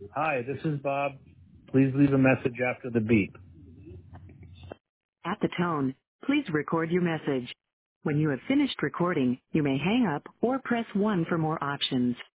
Hi, this is Bob. Please leave a message after the beep. At the tone, please record your message. When you have finished recording, you may hang up or press 1 for more options.